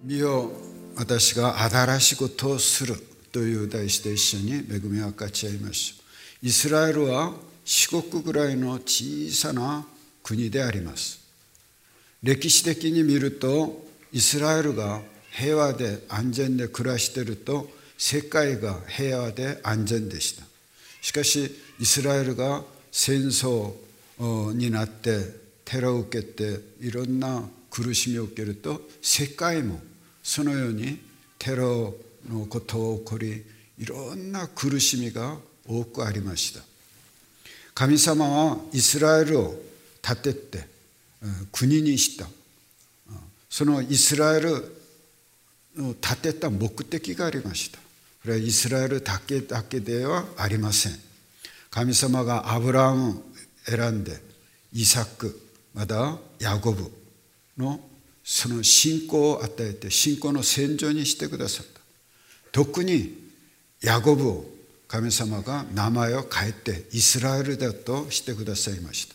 見よ、私が新しいことをするという題して一緒に恵みを分かち合いましょう。イスラエルは四国ぐらいの小さな国であります。歴史的に見るとイスラエルが平和で安全で暮らしていると世界が平和で安全でした。しかしイスラエルが戦争になってテロを受けていろんな苦しみを受けると世界もそのようにテロのことが起こり、いろんな苦しみが多くありました。神様はイスラエルを立てて国にした。そのイスラエルを立てた目的がありました。これはイスラエルだけではありません。神様がアブラハムを選んでイサク、またヤコブのその信仰を与えて信仰の先祖にしてくださった。特にヤコブを神様が名前を変えてイスラエルだとしてくださいました。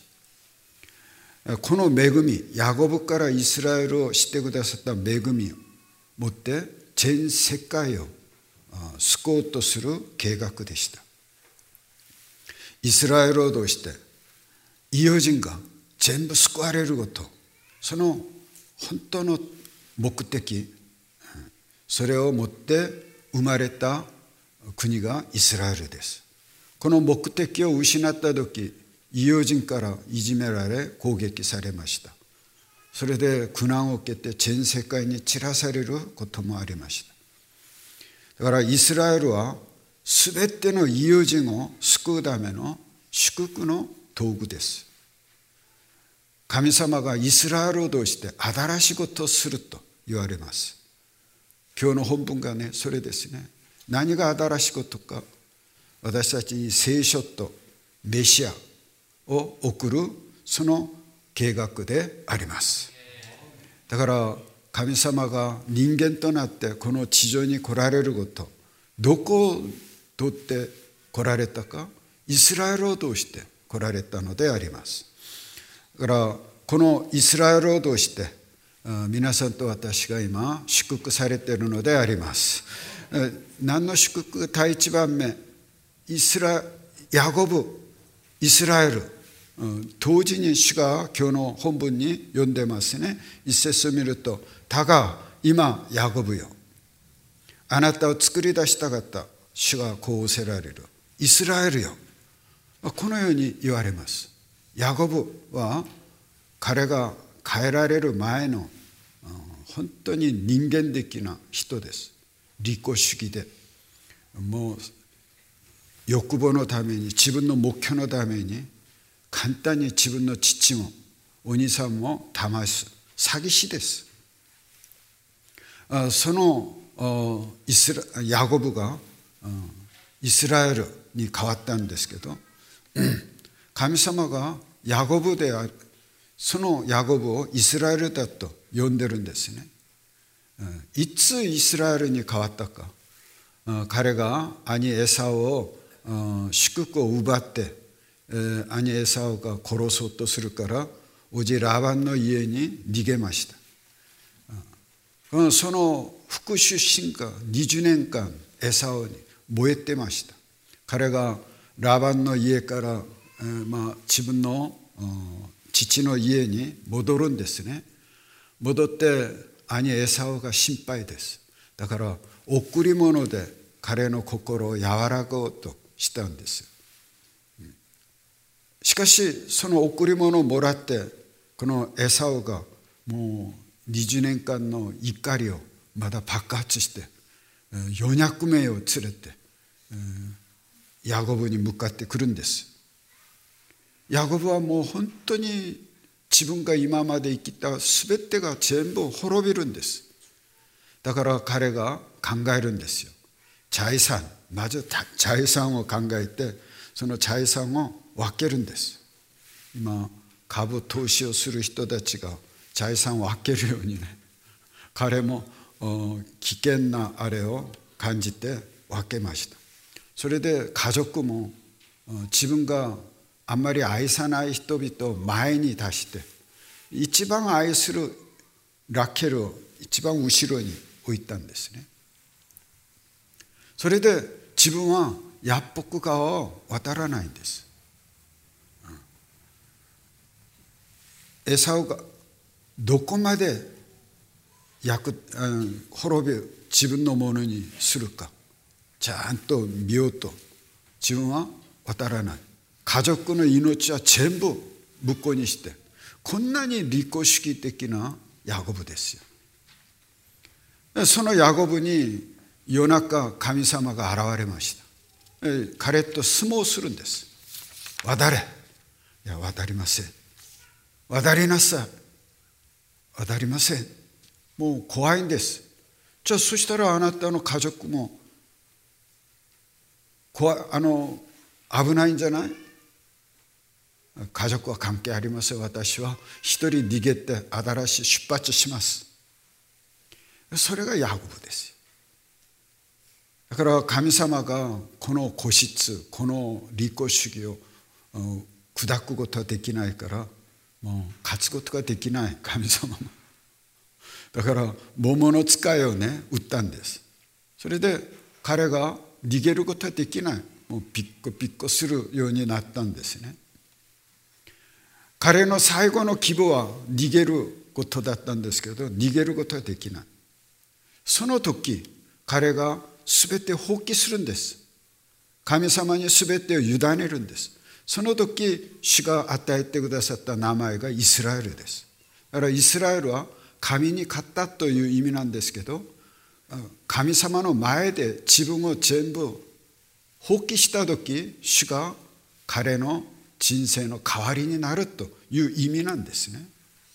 この恵み、ヤコブからイスラエルをしてくださった恵みをもって全世界を救おうとする計画でした。イスラエルを通して異邦人が全部救われること、その本当の目的、それをもって生まれた国がイスラエルです。この目的を失った時、異邦人からいじめられ攻撃されました。それで苦難を受けて全世界に散らされることもありました。だからイスラエルはすべての異邦人を救うための祝福の道具です。神様がイスラエルを通して新しいことをすると言われます。今日の本文がね、それですね。何が新しいことか。私たちに聖書とメシアを送るその計画であります。だから神様が人間となってこの地上に来られること、どこを通って来られたか、イスラエルを通して来られたのであります。だからこのイスラエルを通して皆さんと私が今祝福されているのであります。何の祝福？第一番目、ヤコブ、イスラエル、同時に主が今日の本文に読んでますね。一節を見ると、だが今ヤコブよ、あなたを作り出した方、主がこうおせられる。イスラエルよ、このように言われます。ヤコブは彼が変えられる前の本当に人間的な人です。利己主義で、もう欲望のために、自分の目標のために簡単に自分の父もお兄さんも騙す詐欺師です。そのヤコブがイスラエルに変わったんですけど、神様がヤコブである、そのヤコブをイスラエルだと呼んでるんですね。いつイスラエルに変わったか。彼が兄エサウを祝福を奪って兄エサウが殺そうとするからおじラバンの家に逃げました。その復讐心が20年間エサウに燃えてました。彼がラバンの家から自分の父の家に戻るんですね。戻って兄エサウが心配です。だから贈り物で彼の心を和らごうとしたんです。しかしその贈り物をもらってこのエサウがもう20年間の怒りをまだ爆発して400名を連れてヤコブに向かってくるんです。ヤコブはもう本当に自分が今まで生きた全てが全部滅びるんです。だから彼が考えるんですよ。財産、まず財産を考えてその財産を分けるんです。今株投資をする人たちが財産を分けるようにね、彼も危険なあれを感じて分けました。それで家族も自分があんまり愛さない人々を前に出して一番愛するラケルを一番後ろに置いたんですね。それで自分はヤッポク川を渡らないんです。エサウがどこまで滅び自分のものにするかちゃんと見ようと自分は渡らない。家族の命は全部無効にして、こんなに利己主義的なヤコブですよ。そのヤコブに夜中神様が現れました。彼と相撲するんです。渡れ。いや、渡りません。渡りなさい。渡りません。もう怖いんです。じゃあそしたらあなたの家族も危ないんじゃない？家族は関係ありません。私は一人逃げて新しい出発します。それがヤコブですよ。だから神様がこの固執、この利己主義を砕くことはできないから、もう勝つことができない神様も。だから桃の使いをね打ったんです。それで彼が逃げることはできない。もうピッコピッコするようになったんですね。彼の最後の希望は逃げることだったんですけど、逃げることはできない。その時彼が全て放棄するんです。神様に全てを委ねるんです。その時主が与えてくださった名前がイスラエルです。だからイスラエルは神に勝ったという意味なんですけど、神様の前で自分を全部放棄した時、主が彼の人生の代わりになるという意味なんですね。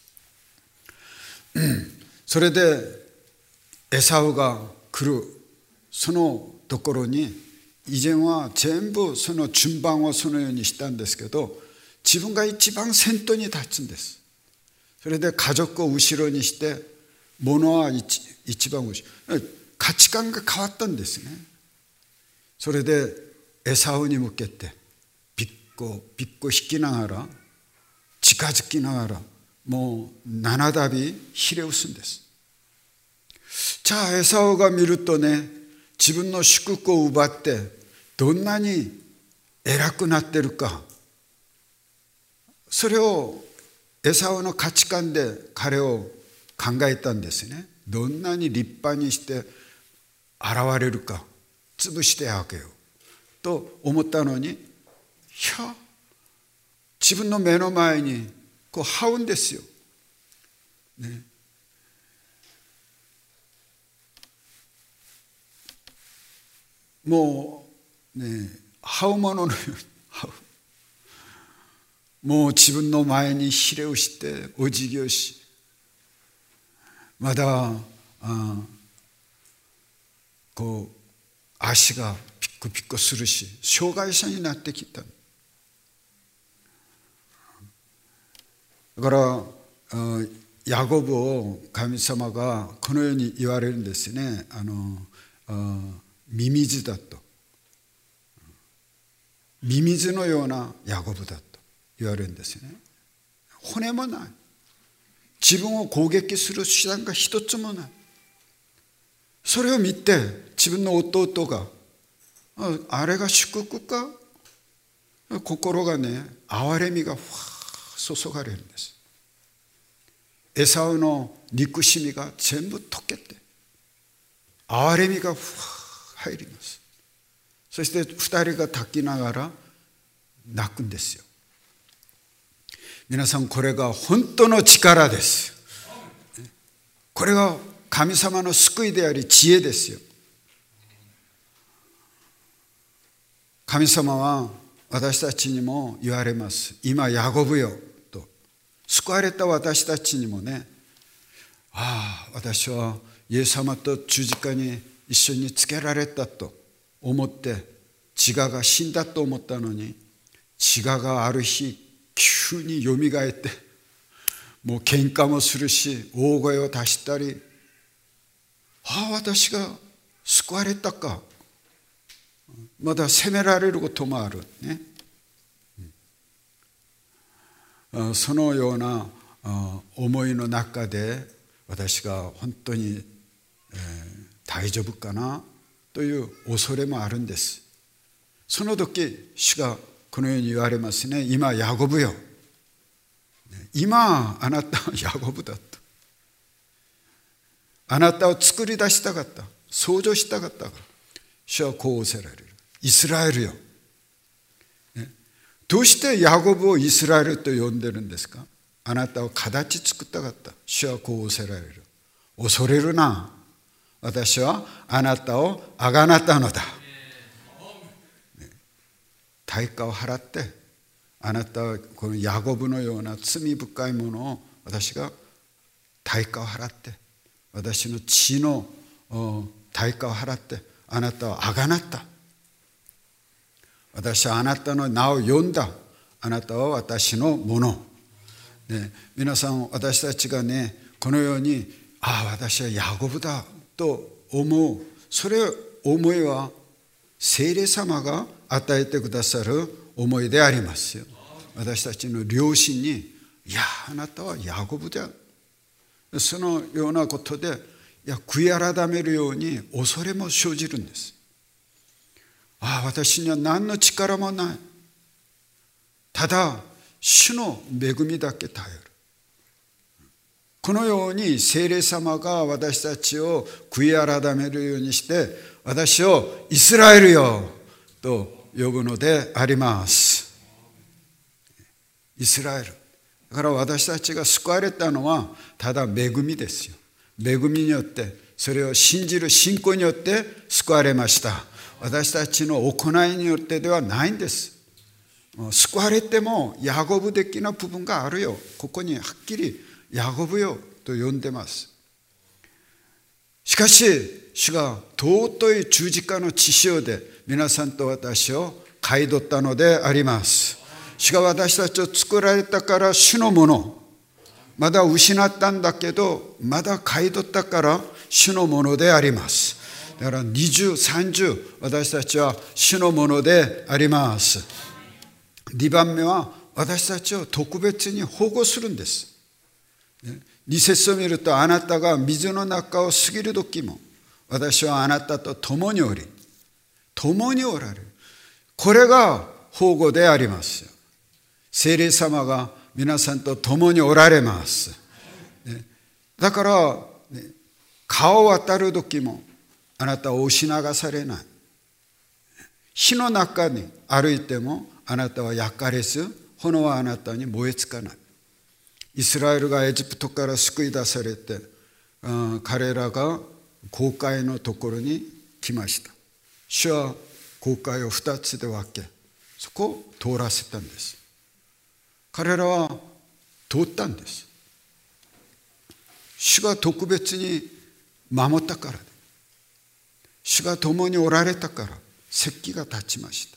それでエサウが来るそのところに、以前は全部その順番をそのようにしたんですけど、自分が一番先頭に立つんです。それで家族を後ろにして物は一番後ろ。価値観が変わったんですね。それでエサウに向けてピッコ引きながら近づきながらもう7度ひれ伏すんです。じゃあエサウが見るとね、自分の祝福を奪ってどんなに偉くなってるか、それをエサウの価値観で彼を考えたんですね。どんなに立派にして現れるか潰してあげようと思ったのに、自分の目の前にこう這うんですよ、ね。もうね、這うもののように這う。もう自分の前にひれ伏してお辞儀をし、まだこう足がピッコピッコするし、障害者になってきた。だからヤコブを神様がこのように言われるんですね。ミミズだと、ミミズのようなヤコブだと言われるんですね。骨もない。自分を攻撃する手段が一つもない。それを見て自分の弟があれが祝福か、心がね、憐れみが注がれるんです。エサウの憎しみが全部溶けて憐れみが入ります。そして二人が抱きながら泣くんですよ。皆さん、これが本当の力です。これが神様の救いであり知恵ですよ。神様は私たちにも言われます。今ヤコブよと。救われた私たちにもね、私はイエス様と十字架に一緒につけられたと思って、自我が死んだと思ったのに、自我がある日急によみがえって、もう喧嘩もするし大声を出したり、私が救われたか、まだ責められることもあるね。そのような思いの中で私が本当に大丈夫かなという恐れもあるんです。その時主がこのように言われますね。今ヤコブよ、今あなたはヤコブだと。あなたを作り出したかった、創造したかったから主はこうおせられる。イスラエルよ、どうしてヤコブをイスラエルと呼んでるんですか。あなたを形作ったかった。主はこうおせられる。恐れるな、私はあなたをあがなったのだ。対価を払って、あなたはこのヤコブのような罪深いものを私が対価を払って、私の血の対価を払ってあなたをあがなった。私はあなたの名を呼んだ。あなたは私のもの。皆さん、私たちがね、このように私はヤコブだと思う、それ思いは聖霊様が与えてくださる思いでありますよ。私たちの良心に、あなたはヤコブだ、そのようなことで悔い改めるように恐れも生じるんです。私には何の力もない、ただ主の恵みだけ頼る。このように聖霊様が私たちを悔い改めるようにして、私をイスラエルよと呼ぶのであります。イスラエルだから私たちが救われたのはただ恵みですよ。恵みによって、それを信じる信仰によって救われました。私たちの行いによってではないんです。救われてもヤコブ的な部分があるよ。ここにはっきりヤコブよと呼んでます。しかし主が尊い十字架の血潮で皆さんと私を買い取ったのであります。主が私たちを作られたから主のもの、まだ失ったんだけどまだ買い取ったから主のものであります。だから20、30、私たちは主のものであります。2番目は私たちを特別に保護するんです。2節を見ると、あなたが水の中を過ぎる時も私はあなたと共におり、共におられる。これが保護でありますよ。聖霊様が皆さんと共におられます。だから、川を渡る時もあなたは押し流されない。火の中に歩いてもあなたは焼かれず、炎はあなたに燃えつかない。イスラエルがエジプトから救い出されて、彼らが紅海のところに来ました。主は紅海を2つで分け、そこを通らせたんです。彼らは通ったんです。主が特別に守ったからで、主が共におられたから石器が立ちました。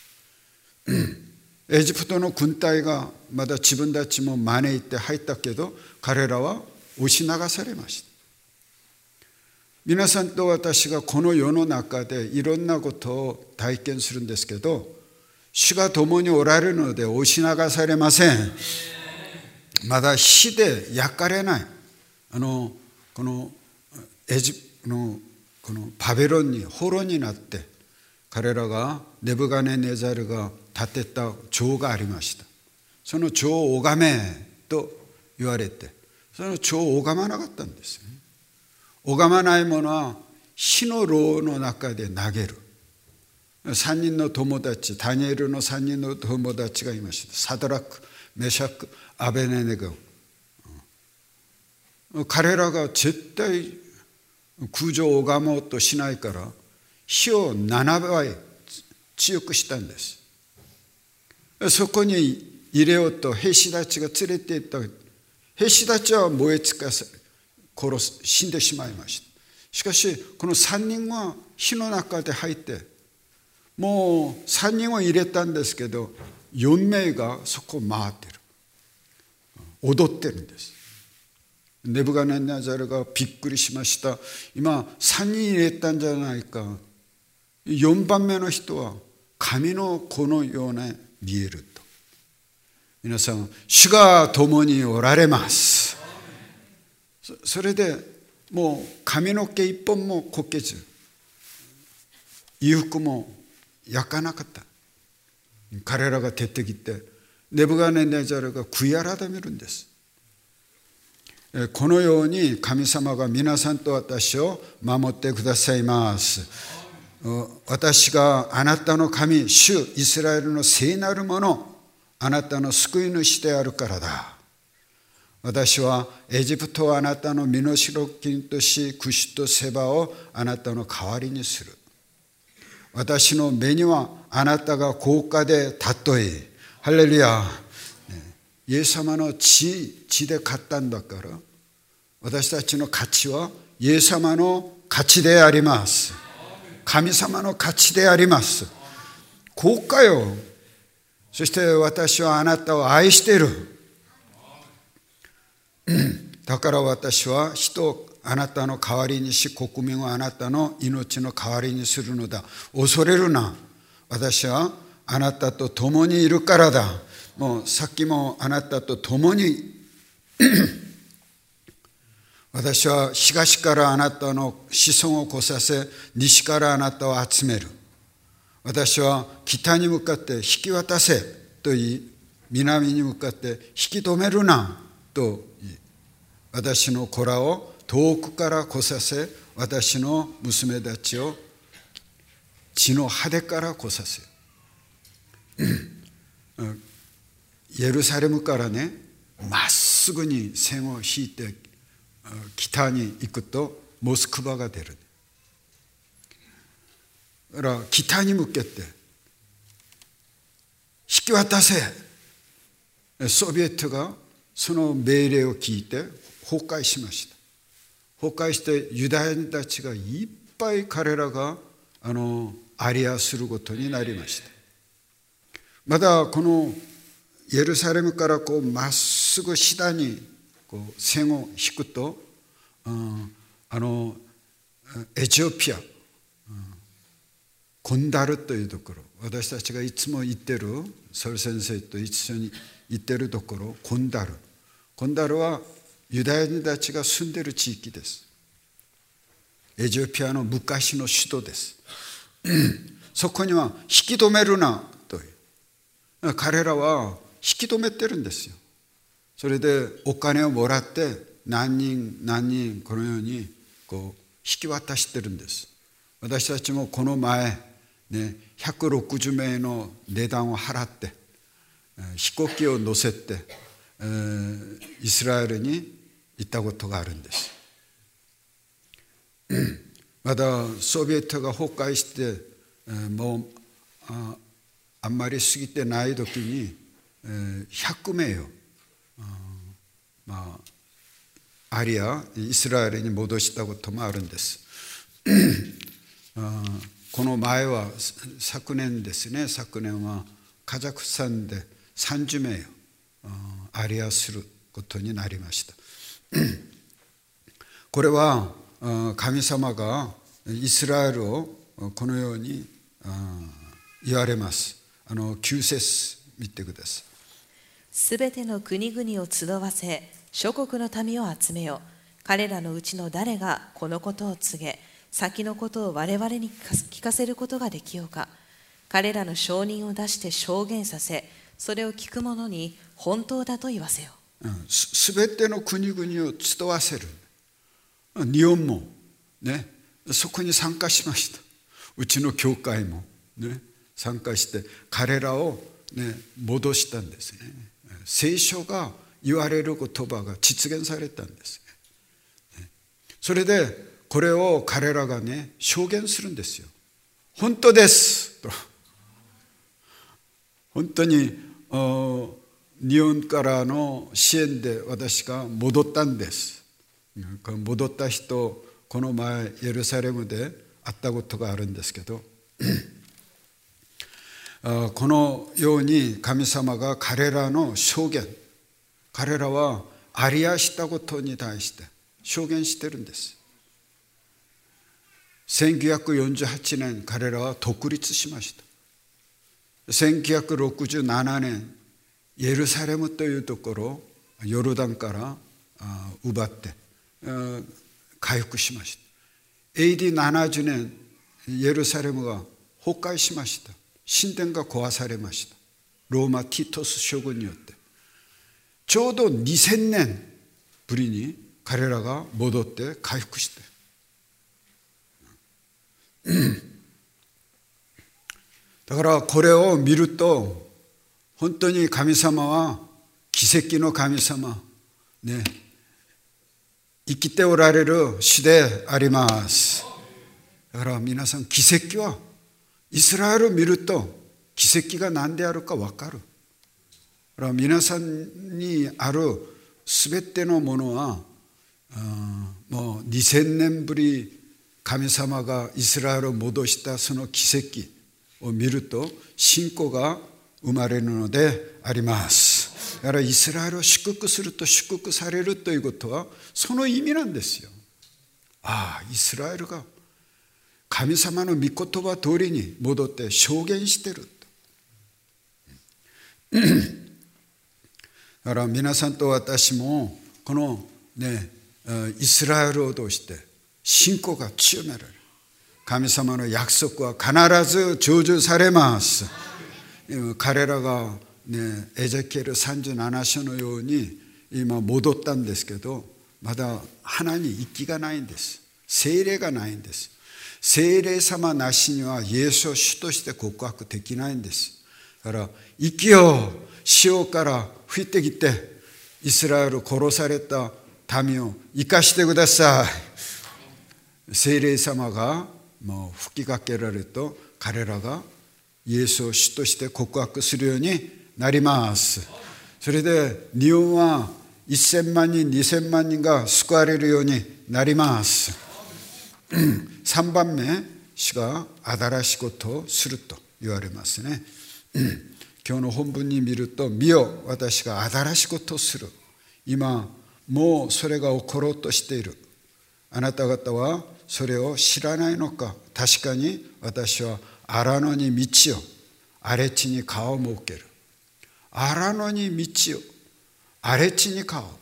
エジプトの軍隊がまだ自分たちも招いて入ったけど、彼らは押し流されました。皆さんと私がこの世の中でいろんなことを体験するんですけど、主が共におられるので押し流されません。まだ火で焼かれない。このバベロンに捕虜になって、彼らがネブカネネザルが建てた城がありました。その城を拝めと言われて、その城を拝まなかったんですよね。拝まない者は火の炉の中で投げる。3人の友達、ダニエルの3人の友達がいました。サドラク、メシャク、アベネネゴ。彼らが絶対空城を拝もうとしないから火を7倍強くしたんです。そこに入れようと兵士たちが連れて行った。兵士たちは燃え尽かされ死んでしまいました。しかしこの3人は火の中で入って、もう3人を入れたんですけど4名がそこを回ってる、踊ってるんです。ネブカネザルがびっくりしました。今3人入れたんじゃないか。4番目の人は神の子のような見えると。皆さん、主が共におられます。 それでもう髪の毛一本もこけず、衣服も焼かなかった。彼らが出てきてネブカネネザルが悔い改めるんです。このように神様が皆さんと私を守ってくださいます。私があなたの神、主イスラエルの聖なるもの、あなたの救い主であるからだ。私はエジプトをあなたの身代金とし、クシュとセバをあなたの代わりにする。私の目にはあなたが高価で尊い。ハレルヤ。イエス様の血で買ったんだから、私たちの価値はイエス様の価値であります。神様の価値であります。高価よ。そして私はあなたを愛している。だから私は人をあなたの代わりにし、国民をあなたの命の代わりにするのだ。恐れるな。私はあなたと共にいるからだ。もうさっきもあなたと共に私は東からあなたの子孫を来させ、西からあなたを集める。私は北に向かって引き渡せと言い、南に向かって引き止めるなと言い、私の子らを遠くから来させ、私の娘たちを地の果てから来させ。エルサレムからね、まっすぐに線を引いて北に行くとモスクワが出る。だから北に向けて引き渡せ。ソビエトがその命令を聞いて崩壊しました。崩壊してユダヤ人たちがいっぱい彼らがアリアすることになりました。まだこのエルサレムからこうまっすぐ下にこう線を引くと、エチオピア、コンダルというところ、私たちがいつも行ってる、ソル先生と一緒に行ってるところ、コンダルはユダヤ人たちが住んでいる地域です。エチオピアの昔の首都です。そこには引き止めるなという、彼らは引き止めてるんですよ。それでお金をもらって何人このようにこう引き渡してるんです。私たちもこの前ね、160名の値段を払って飛行機を乗せてイスラエルに行ったことがあるんです。まだソビエトが崩壊してもうあんまり過ぎてない時に100名をアリアイスラエルに戻したこともあるんです。この前は昨年ですね、昨年はカザフスタンで30名をアリアすることになりました。これは神様がイスラエルをこのように言われます。9節見てください。 すべての国々を集わせ、諸国の民を集めよ。彼らのうちの誰がこのことを告げ、先のことを我々に聞かせることができようか。彼らの証人を出して証言させ、それを聞く者に本当だと言わせよ。 すべての国々を集わせる。日本もね、そこに参加しました。うちの教会もね、参加して彼らをね、戻したんですね。聖書が言われる言葉が実現されたんですね。それでこれを彼らがね、証言するんですよ。本当ですと。本当に日本からの支援で私が戻ったんです。戻った人、この前エルサレムで会ったことがあるんですけど、このように神様が彼らの証言、彼らはアリアしたことに対して証言してるんです。1948年彼らは独立しました。1967年エルサレムというところをヨルダンから奪って回復しました。 AD70 年エルサレムが崩壊しました。神殿が壊されました。ローマティトス将軍によって。ちょうど2000年ぶりに彼らが戻って回復して、だからこれを見ると本当に神様は奇跡の神様ね、生きておられる主であります。だから皆さん、奇跡はイスラエルを見ると奇跡が何であるか分かる。だから皆さんにあるすべてのものはもう2000年ぶり神様がイスラエルを戻したその奇跡を見ると信仰が生まれるのであります。だからイスラエルを祝福すると祝福されるということはその意味なんですよ。ああ、イスラエルが神様の御言葉通りに戻って証言してる。だから皆さんと私もこのね、イスラエルを通して信仰が強められる。神様の約束は必ず成就されます。彼らがね、エゼキエル37章のように今戻ったんですけど、まだ鼻に息がないんです。聖霊がないんです。聖霊様なしにはイエスを主として告白できないんです。だから息を潮から吹いてきてイスラエル殺された民を生かしてください。聖霊様がもう吹きかけられると彼らがイエスを主として告白するようになります。それで日本は1000万人2000万人が救われるようになります。3番目、主が新しいことをすると言われますね。今日の本文に見ると、見よ、私が新しいことをする。今もうそれが起ころうとしている。あなた方はそれを知らないのか。確かに私は荒野に道を、荒れ地に川を設ける。荒野に道を、荒れ地に川を、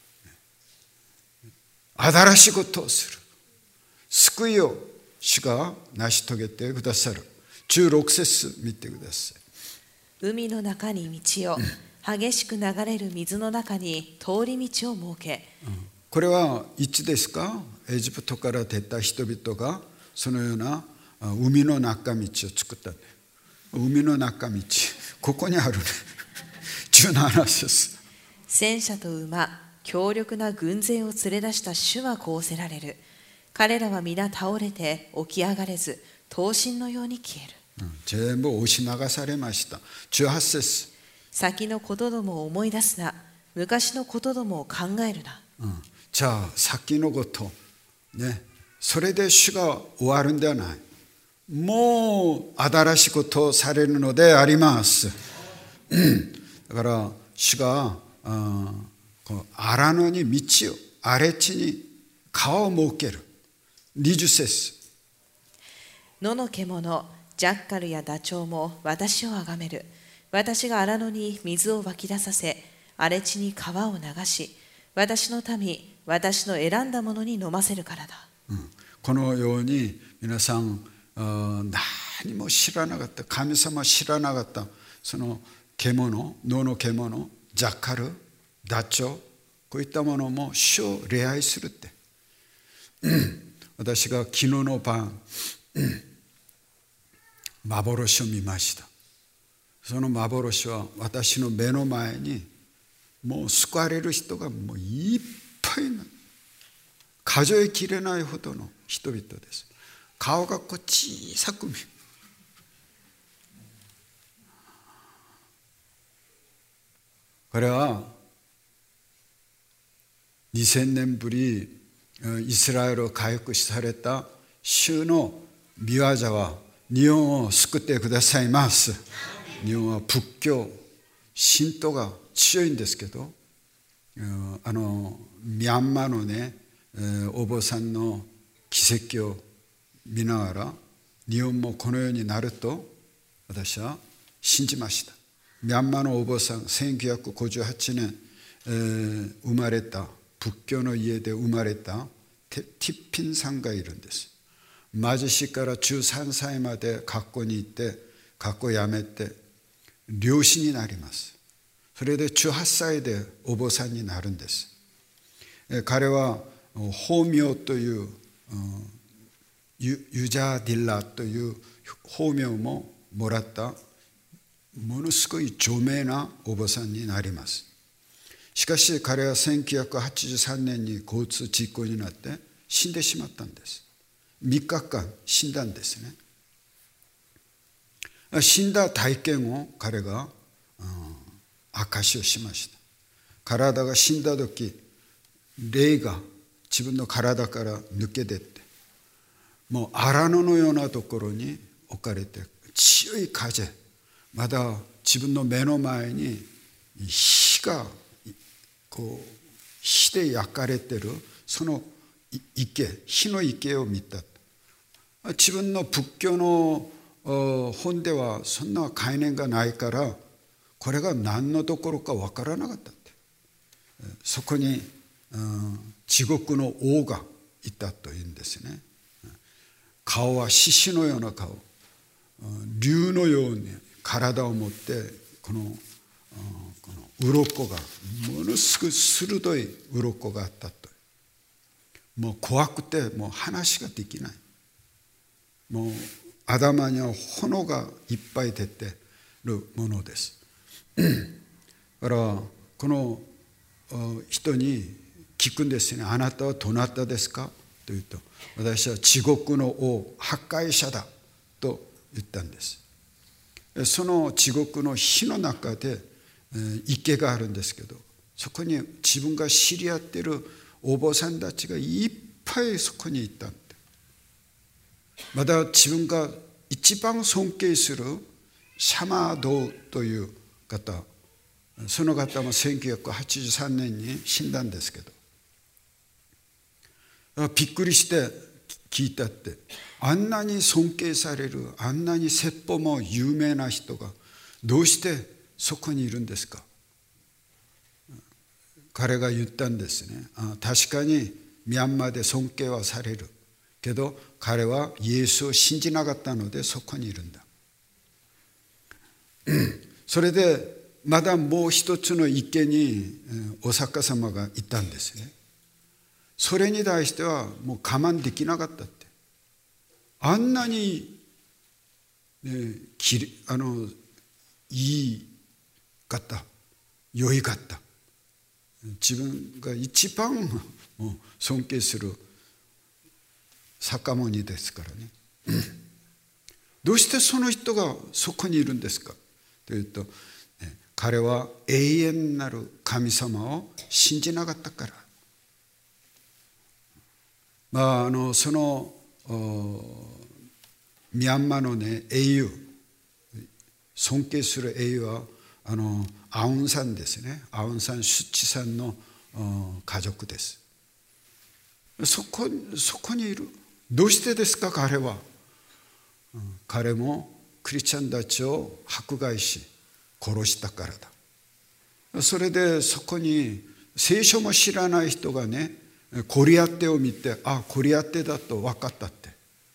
新しいことをする。救いを主が成し遂げてくださる。16節見てください。 海の中に道を、激しく流れる水の中に通り道を設け、 これはいつですか？エジプトから出た人々がそのような海の中道を作った。海の中道、ここにあるね。17節。 戦車と馬、強力な軍勢を連れ出した主はこうせられる。彼らは皆倒れて起き上がれず、刀身のように消える。 全部押し流されました。18節。 先のことどもを思い出すな。昔のことどもを考えるな。 じゃあ先のことね、それで主が終わるんではない。もう新しいことをされるのであります。だから主が荒野に道を、荒れ地に川を設ける。20節。 野の獣、ジャッカルやダチョウも私をあがめる。私が荒野に水を湧き出させ、荒れ地に川を流し、私の民、私の選んだものに飲ませるからだ。 このように皆さん何も知らなかった、神様知らなかったその獣、野の獣、ジャッカル、ダチョウ、こういったものも主を礼拝するって。私が昨日の晩幻を見ました。その幻は私の目の前にもう救われる人がもういっぱいな、数えきれないほどの人々です。顔がこう小さく見える。これは2000年ぶりイスラエルを回復された主の御業は日本を救ってくださいます。日本は仏教、神道が強いんですけど、ミャンマーのね、お坊さんの奇跡を見ながら日本もこのようになると私は信じました。ミャンマーのお坊さん、1958年、生まれた仏教の家で生まれたティッピンさんがいるんです。貧しいから13歳まで学校に行って学校を辞めて漁師になります。それで18歳でお坊さんになるんです。彼は法名というユジャディラという法名ももらったものすごい著名なお坊さんになります。しかし彼は1983年に交通事故になって死んでしまったんです。3日間死んだんですね。死んだ体験を彼が証しをしました。体が死んだ時、霊が自分の体から抜け出て、もう荒野のようなところに置かれて、強い風、まだ自分の目の前に火が火で焼かれてるその池、火の池を見た。自分の仏教の本ではそんな概念がないから、これが何のところか分からなかったって。そこに地獄の王がいたというんですね。顔は獅子のような顔、竜のように体を持って、この鱗がものすごい鋭い鱗があったと。もう怖くてもう話ができない。もう頭には炎がいっぱい出てるものです。だからこの人に聞くんですね。あなたはどなたですかと言うと、私は地獄の王、破壊者だと言ったんです。その地獄の火の中で池があるんですけど、そこに自分が知り合っているお坊さんたちがいっぱいそこにいた。また自分が一番尊敬するシャマードという方、その方も1983年に死んだんですけど、びっくりして聞いたって、あんなに尊敬される、あんなに説法も有名な人がどうしてそこにいるんですか。彼が言ったんですね。確かにミャンマーで尊敬はされるけど、彼はイエスを信じなかったのでそこにいるんだ。それでまだもう一つの池にお釈迦様がいたんですね。それに対してはもう我慢できなかったって。あんなに、いい方、良い方、自分が一番もう尊敬する釈迦牟尼ですからね。どうしてその人がそこにいるんですかというと、彼は永遠なる神様を信じなかったから。そのミャンマーのね、英雄、尊敬する英雄はアウンサンですね。アウンサン・シュッチさんの家族です。そこにいる。どうしてですか彼は。彼もクリスチャンたちを迫害し殺したからだ。それでそこに聖書も知らない人がね、ゴリアテを見て、ゴリアテだと分かったって。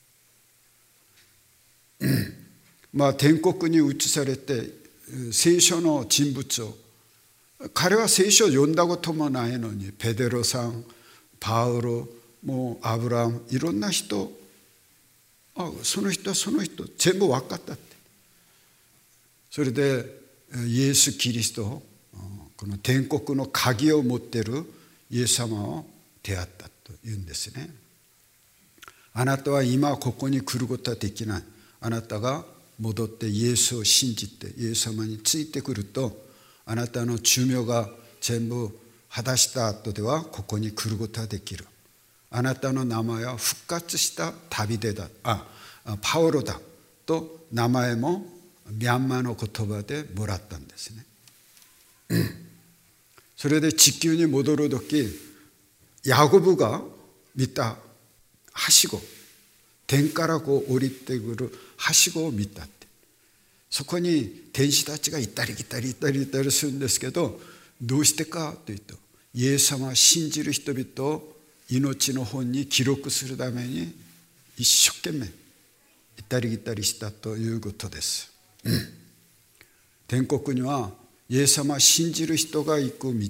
天国に移されて聖書の人物を、彼は聖書を読んだこともないのに、ペテロさん、パウロ、もうアブラム、いろんな人、その人はその人全部分かったって。それでイエス・キリスト、この天国の鍵を持っているイエス様を出会ったというんですね。あなたは今ここに来ることはできない。あなたが戻ってイエスを信じてイエス様についてくると、あなたの寿命が全部果たした後ではここに来ることができる。あなたの名前は復活した旅出だ、パウロだと名前もミャンマーの言葉でもらったんですね。それで地球に戻るとき、ヤコブが見たはしご、天から降りてくるはしごを見たって。そこに天使たちが行ったり来たり行ったり来たりするんですけど、どうしてかというと、 イエス様を信じる人々を命の本に記録するために一生懸命行ったり来たりしたということです。天国にはイエス様を信じる人が行く道、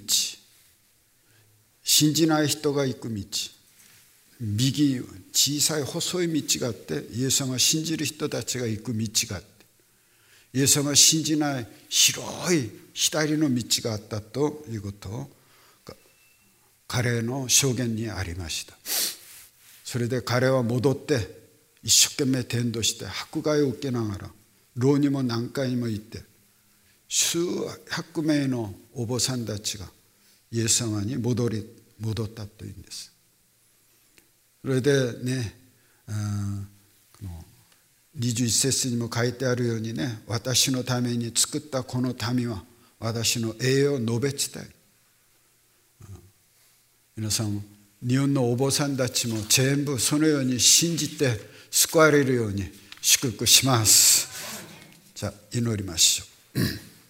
信じない人が行く道、右小さい細い道があって、イエス様を信じる人たちが行く道があって、イエス様を信じない広い左の道があったということを彼の証言にありました。それで彼は戻って一生懸命伝道して迫害を受けながら、牢にも何回も行って数百名のお坊さんたちがイエス様に戻ったというんです。それでね、21節にも書いてあるようにね、私のために作ったこの民は私の栄誉を述べ伝える。皆さん、日本のお坊さんたちも全部そのように信じて救われるように祝福します。じゃあ祈りましょ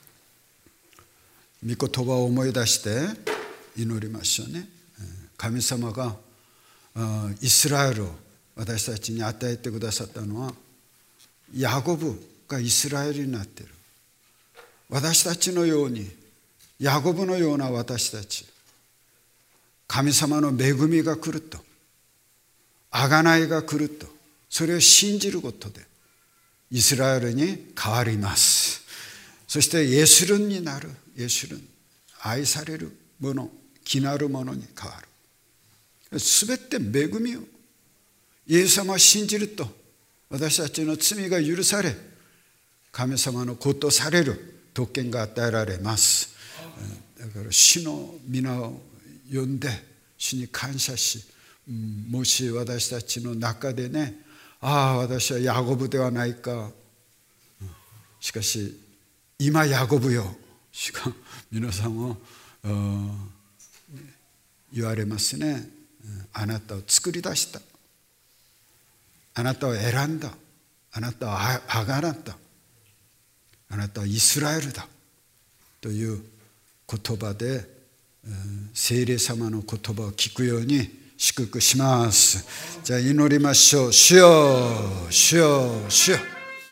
う。御言葉を思い出して祈りましょうね。神様がイスラエルを私たちに与えてくださったのは、ヤコブがイスラエルになっている。私たちのように、ヤコブのような私たち、神様の恵みが来ると、贖いが来ると、それを信じることでイスラエルに変わります。そしてイエスルンになる。イエスルン、愛されるもの、気なるものに変わる。すべて恵みを、イエス様を信じると私たちの罪が許され、神様の子とされる特権が与えられます。だから主の皆を呼んで主に感謝し、もし私たちの中でね、私はヤコブではないか、しかし今ヤコブよ、しか皆さんを言われますね。あなたを作り出した、あなたを選んだ、あなたはあがなった、あなたはイスラエルだという言葉で、聖霊様の言葉を聞くように祝福します。じゃあ祈りましょう。主よ、主よ、主よ。